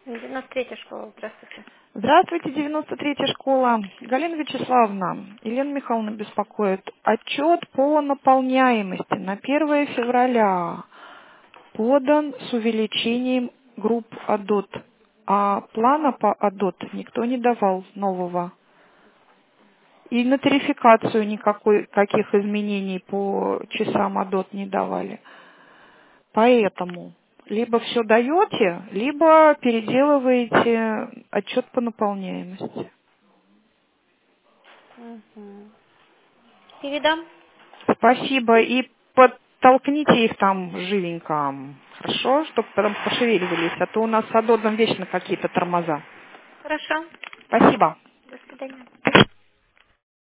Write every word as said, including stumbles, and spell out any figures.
девяносто третья школа, здравствуйте. Здравствуйте, девяносто третья школа. Галина Вячеславовна, Елена Михайловна беспокоит. Отчет по наполняемости на первое февраля подан с увеличением групп АДОТ, а плана по АДОТ никто не давал нового. И на тарификацию никакой, каких изменений по часам АДОТ не давали. Поэтому либо все даете, либо переделываете отчет по наполняемости. Угу. Передам. Спасибо. И подтолкните их там живенько, хорошо, чтобы потом пошевеливались, а то у нас с АДОТом вечно какие-то тормоза. Хорошо. Спасибо. До свидания.